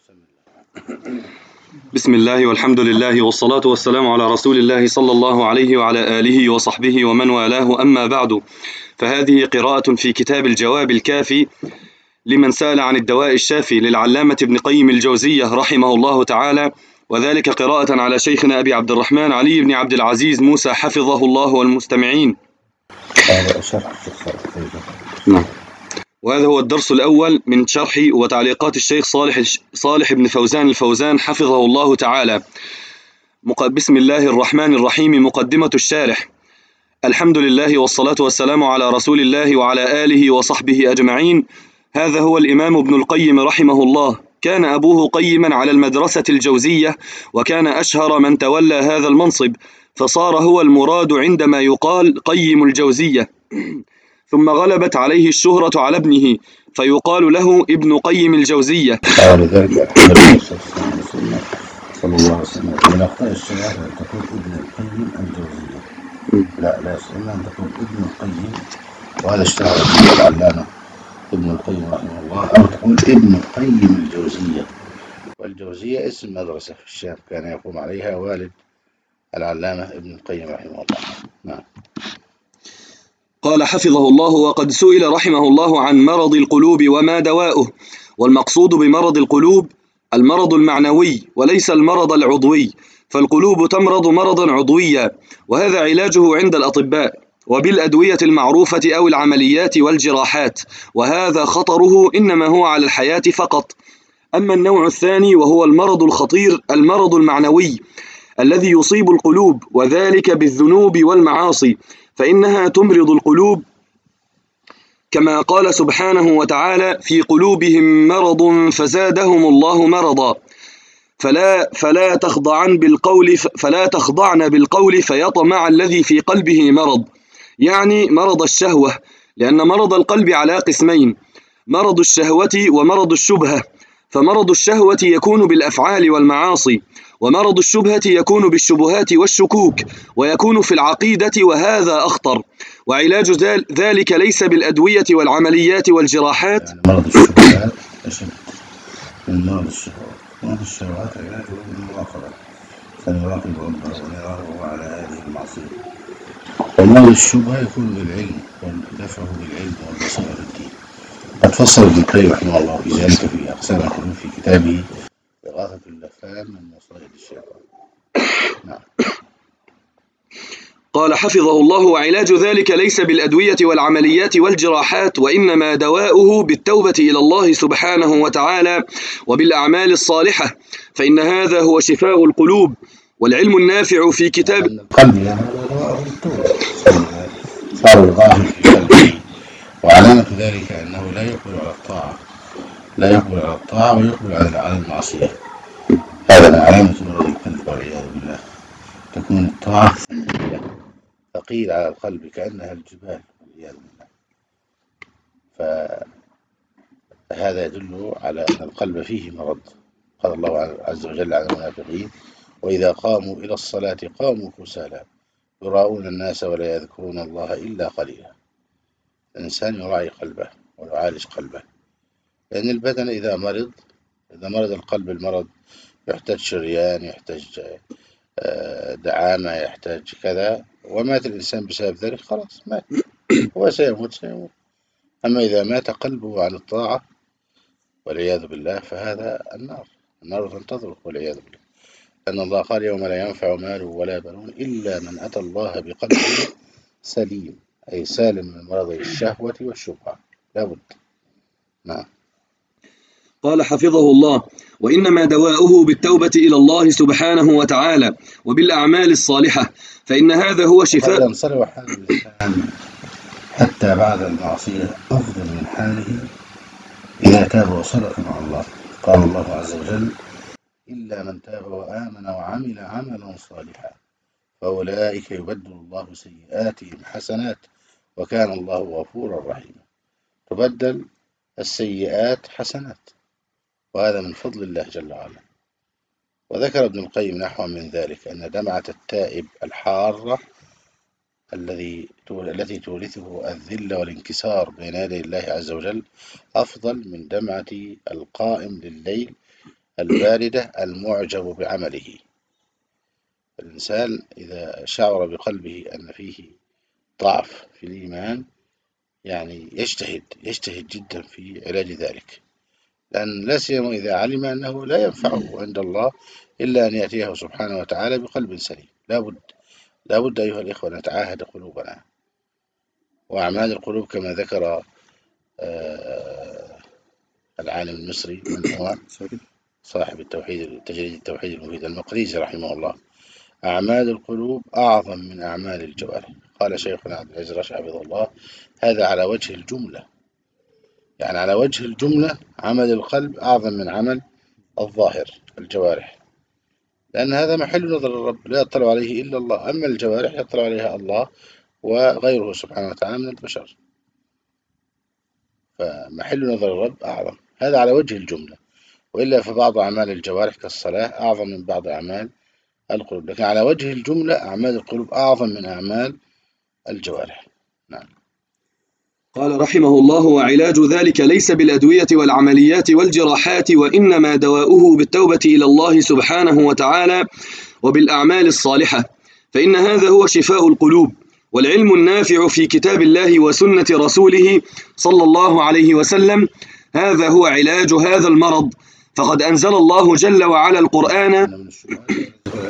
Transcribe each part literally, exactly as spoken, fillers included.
بسم الله والحمد لله والصلاة والسلام على رسول الله صلى الله عليه وعلى آله وصحبه ومن والاه، أما بعد، فهذه قراءة في كتاب الجواب الكافي لمن سأل عن الدواء الشافي للعلامة ابن قيم الجوزية رحمه الله تعالى، وذلك قراءة على شيخنا أبي عبد الرحمن علي بن عبد العزيز موسى حفظه الله والمستمعين. نعم. وهذا هو الدرس الأول من شرح وتعليقات الشيخ صالح صالح بن فوزان الفوزان حفظه الله تعالى. بسم الله الرحمن الرحيم. مقدمة الشارح. الحمد لله والصلاة والسلام على رسول الله وعلى آله وصحبه أجمعين. هذا هو الإمام ابن القيم رحمه الله. كان أبوه قيما على المدرسة الجوزية، وكان أشهر من تولى هذا المنصب، فصار هو المراد عندما يقال قيم الجوزية. ثم غلبت عليه الشهرة على ابنه، فيقال له ابن قيم الجوزية. ولذلك صلى الله عليه وسلم من أخطاء الشريعة أن تقول ابن القيم الجوزية، لا لا يصح أن تقول ابن القيم، وهذا اشتهر به العلامة ابن القيم رحمه الله، أو تقول ابن قيم الجوزية. والجوزية اسم مدرسة في الشام كان يقوم عليها والد العلامة ابن القيم رحمه الله. نعم. قال حفظه الله: وقد سئل رحمه الله عن مرض القلوب وما دواؤه. والمقصود بمرض القلوب المرض المعنوي وليس المرض العضوي، فالقلوب تمرض مرضا عضويا، وهذا علاجه عند الأطباء وبالأدوية المعروفة أو العمليات والجراحات، وهذا خطره إنما هو على الحياة فقط. أما النوع الثاني وهو المرض الخطير المرض المعنوي الذي يصيب القلوب، وذلك بالذنوب والمعاصي، فإنها تمرض القلوب كما قال سبحانه وتعالى: في قلوبهم مرض فزادهم الله مرضا. فلا فلا تخضعن بالقول فلا تخضعن بالقول فيطمع الذي في قلبه مرض، يعني مرض الشهوة، لأن مرض القلب على قسمين: مرض الشهوة ومرض الشبهة. فمرض الشهوة يكون بالأفعال والمعاصي، ومرض الشبهة يكون بالشبهات والشكوك، ويكون في العقيدة، وهذا أخطر. وعلاج ذلك ليس بالأدوية والعمليات والجراحات. يعني مرض الشبهات أشد من مرض الشهوات. مرض الشهوات علاجه بالمراقبة، فنراقب ربه ونراقبه على هذه المعصية. ومرض الشبهة يكون بالعلم ودفعه بالعلم والبصيرة في الدين. قد فصل ابن القيم رحمه الله في ذلك في أقسام الحلول في كتابه إغاثة اللفان من مصائد الشيطان. نعم. قال حفظه الله: وعلاج ذلك ليس بالأدوية والعمليات والجراحات، وإنما دواؤه بالتوبة إلى الله سبحانه وتعالى وبالأعمال الصالحة، فإن هذا هو شفاء القلوب. والعلم النافع في كتاب القلب هذا دواؤه بالتوبة، صار الغافل في قلبه. وعلامة ذلك أنه لا يقبل على الطاعة لا يقبل على الطاعة ويقبل على المعصية. هذا من علامة مرض القلب والعياذ بالله. تكون الطاعة ثقيل على القلب كأنها الجبال والعياذ بالله. فهذا يدل على أن القلب فيه مرض. قال الله عز وجل عن المنافقين: وإذا قاموا إلى الصلاة قاموا كسالى يراءون الناس ولا يذكرون الله إلا قليلا. الإنسان يراعي قلبه ويعالج قلبه، لأن البدن إذا مرض إذا مرض القلب المرض يحتاج شريان، يحتاج دعامة، يحتاج كذا، ومات الإنسان بسبب ذلك خلاص مات، هو سيموت سيموت. أما إذا مات قلبه عن الطاعة والعياذ بالله فهذا النار النار تنتظره والعياذ بالله، لأن الله قال: يوم لا ينفع مال ولا بنون إلا من أتى الله بقلب سليم، أي سالم من مرض الشهوة والشبهة لابد. نعم. قال حفظه الله: وإنما دواؤه بالتوبة إلى الله سبحانه وتعالى وبالأعمال الصالحة، فإن هذا هو شفاء. وقد انصرف حال الإنسان حتى بعد المعصية أفضل من حاله إذا تاب وصدق مع الله. قال الله عز وجل: إلا من تاب وآمن وعمل عملا صالحا فأولئك يبدل الله سيئاتهم حسنات وكان الله غفورا رحيما. تبدل السيئات حسنات، وهذا من فضل الله جل وعلا. وذكر ابن القيم نحو من ذلك أن دمعة التائب الحارة الذي التي تورثه الذل والانكسار بين يدي الله عز وجل أفضل من دمعة القائم لليل الباردة المعجب بعمله. الإنسان إذا شعر بقلبه أن فيه ضعف في الإيمان يعني يجتهد يجتهد جدا في علاج ذلك، لأن لا سيما إذا علم أنه لا ينفعه عند الله إلا أن يأتيه سبحانه وتعالى بقلب سليم. لا بد لا بد أيها الإخوة نتعاهد قلوبنا، وأعمال القلوب كما ذكر آه العالم المصري من هو صاحب التوحيد تجريد التوحيد المفيد المقريزي رحمه الله: أعمال القلوب أعظم من أعمال الجوارح. قال شيخنا عبد العزيز رشح حفظه الله: هذا على وجه الجملة، يعني على وجه الجملة عمل القلب أعظم من عمل الظاهر الجوارح، لأن هذا محل نظر الرب لا يطلع عليه إلا الله، أما الجوارح يطلع عليها الله وغيره سبحانه وتعالى من البشر، فمحل نظر الرب أعظم. هذا على وجه الجملة، وإلا فبعض أعمال الجوارح كالصلاة أعظم من بعض أعمال القلوب، لكن على وجه الجملة أعمال القلوب أعظم من أعمال الجوارح. نعم. قال رحمه الله: وعلاج ذلك ليس بالأدوية والعمليات والجراحات، وإنما دواؤه بالتوبة إلى الله سبحانه وتعالى وبالأعمال الصالحة، فإن هذا هو شفاء القلوب والعلم النافع في كتاب الله وسنة رسوله صلى الله عليه وسلم. هذا هو علاج هذا المرض، فقد أنزل الله جل وعلا القرآن. من السؤال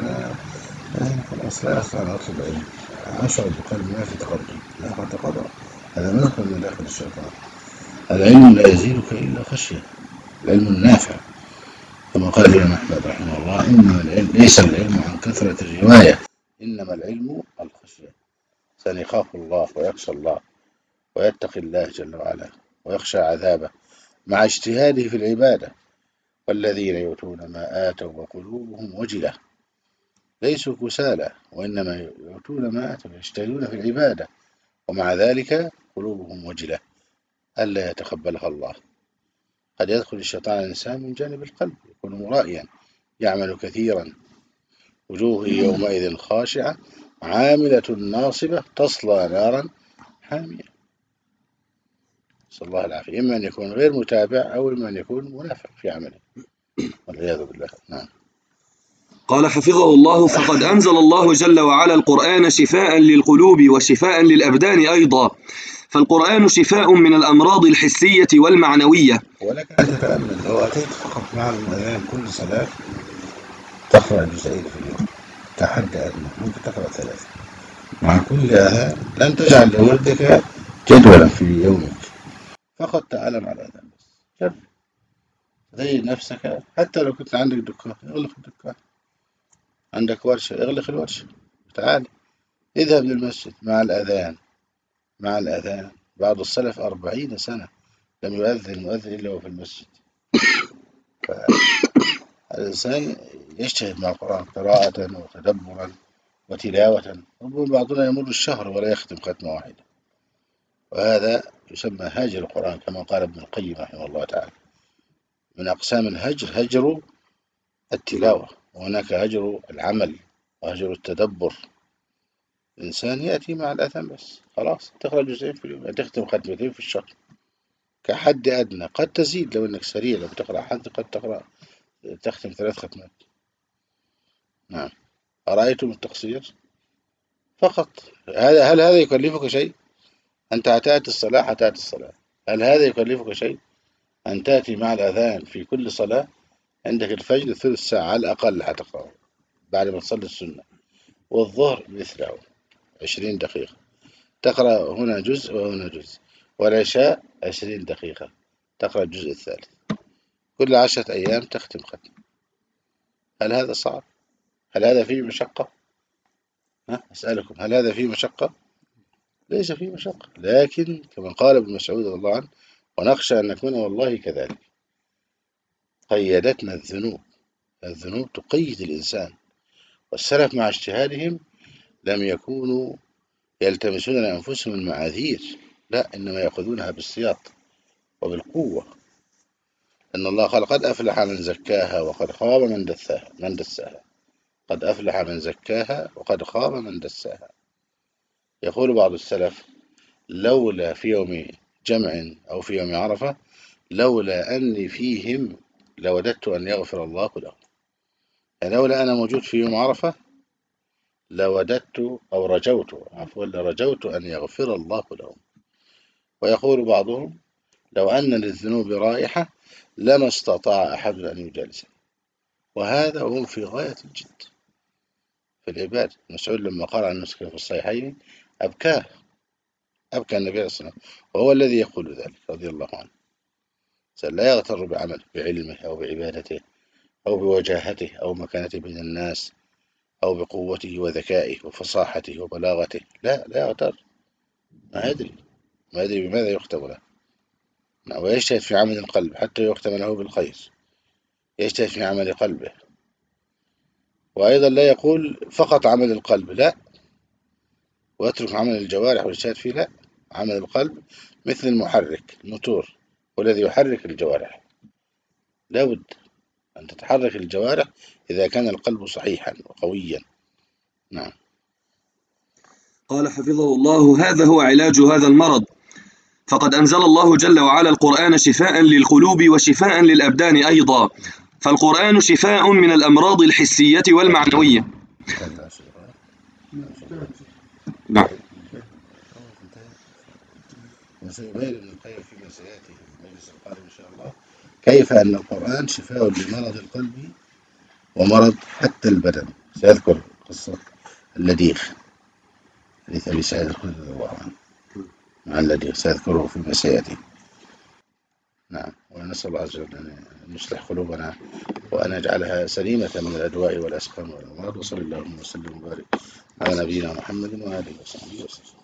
أنا خلاص لا أستطيع أن أطلب علم، أشعر بقلب ما في تقدم، لا قد تقدر، هذا مدخل من داخل الشيطان. العلم لا يزيدك إلا خشية، العلم النافع، كما قال الإمام أحمد رحمه الله: إنما العلم ليس العلم عن كثرة الرواية، إنما العلم الخشية. الإنسان يخاف الله ويخشى الله ويتقي الله جل وعلا ويخشى عذابه مع اجتهاده في العبادة. والذين يؤتون ما آتوا وقلوبهم وجلة، ليسوا كسالى وإنما يؤتون ما آتوا، يجتهدون في العبادة ومع ذلك قلوبهم وجلة ألا يتقبلها الله. قد يدخل الشيطان الإنسان من جانب القلب، يكون مرائيا يعمل كثيرا، وجوه يومئذ خاشعة عاملة ناصبة تصلى نارا حامية، نسأل الله العافية، إما أن يكون غير متابع أو إما أن يكون منافق في عمله والعياذ بالله. نعم. قال حفظه الله: فقد أنزل الله جل وعلا القرآن شفاء للقلوب وشفاء للأبدان أيضا، فالقرآن شفاء من الأمراض الحسية والمعنوية. ولك أن تتأمل لو أتيت فقط مع الأذان كل صلاة تقرأ جزئين في اليوم كحد أدنى، ممكن تقرأ ثلاثة مع كل أذان، لن تجعل لوردك جدولا في يومك، فقط تعلم على الأذان بس، جرب زي نفسك. حتى لو كنت عندك دكان اغلق الدكان، عندك ورشة اغلق الورشة، تعال اذهب للمسجد مع الأذان مع الأذان. بعض السلف أربعين سنة لم يؤذن مؤذن إلا هو في المسجد. فالإنسان يجتهد مع القرآن قراءة وتدبرا وتلاوة، ربما بعضنا يمر الشهر ولا يختم ختمة واحدة، وهذا يسمى هاجر القرآن كما قال ابن القيم رحمه الله تعالى. من أقسام الهجر هجر التلاوة، وهناك هجر العمل وهجر التدبر. الإنسان يأتي مع الأذان بس، خلاص تقرأ جزئين في اليوم، يعني تختم ختمتين في الشهر كحد أدنى، قد تزيد لو أنك سريع، لو بتقرأ حد قد تقرأ تختم ثلاث ختمات. نعم. أرأيتم التقصير فقط؟ هذا هل هذا يكلفك شيء؟ أنت هتأتي الصلاة هتأتي الصلاة، هل هذا يكلفك شيء؟ أن تأتي مع الأذان في كل صلاة، عندك الفجر ثلث ساعة على الأقل هتقرأ بعد ما تصلي السنة، والظهر مثله عشرين دقيقة تقرأ هنا جزء وهنا جزء، والعشاء عشرين دقيقة تقرأ الجزء الثالث، كل عشرة أيام تختم ختم. هل هذا صعب؟ هل هذا فيه مشقة؟ ها؟ أسألكم، هل هذا فيه مشقة؟ ليس فيه مشقة، لكن كما قال ابن مسعود رضي الله عنه: ونخشى أن نكون والله كذلك. قيدتنا الذنوب، الذنوب تقيد الإنسان، والسلف مع اجتهادهم لم يكونوا يلتمسون لأنفسهم المعاذير، لا، إنما يأخذونها بالسياط وبالقوة، أن الله قال: قد أفلح من زكاها وقد خاب من دساها من دساها قد أفلح من زكاها وقد خاب من دساها. يقول بعض السلف: لولا في يوم جمع أو في يوم عرفة لولا أني فيهم لوددت أن يغفر الله له. يعني لولا أنا موجود في يوم عرفة لوددت أو رجوت عفوا لرجوت أن يغفر الله لهم. ويقول بعضهم لو أن للذنوب رائحة لما استطاع أحد أن يجالسه. وهذا هم في غاية الجد في العباد. مسعود لما قال عن نسكه في الصحيحين أبكاه أبكى النبي صلى الله عليه وسلم، وهو الذي يقول ذلك رضي الله عنه. لا يغتر بعمله بعلمه أو بعبادته أو بوجاهته أو مكانته بين الناس أو بقوته وذكائه وفصاحته وبلاغته. لا لا يغتر، ما يدري ما يدري بماذا يختم له. ويجتهد في عمل القلب حتى يختم له بالخير، يجتهد في عمل قلبه. وأيضا لا يقول فقط عمل القلب، لا، ويترك عمل الجوارح والاجتهاد فيه، لا، عمل القلب مثل المحرك الموتور والذي يحرك الجوارح. لا بد أن تتحرك الجوارح إذا كان القلب صحيحا وقويا. نعم. قال حفظه الله: هذا هو علاج هذا المرض، فقد أنزل الله جل وعلا القرآن شفاء للقلوب وشفاء للأبدان أيضا، فالقرآن شفاء من الأمراض الحسية والمعنوية. نعم. وسيبين ابن القيم فيما سيأتي في المجلس القادم إن شاء الله كيف أن القرآن شفاء لمرض القلب ومرض حتى البدن. سيذكر قصة اللديخ حديث أبي سعيد الخدري رضي الله عنه مع اللديخ، سيذكره فيما سيأتي. نعم. ونسأل الله عز وجل أن يصلح قلوبنا وأن يجعلها سليمة من الأدواء والأسقام والأمراض. وصلى اللهم وسلم وبارك على نبينا محمد وآله وصحبه وسلم.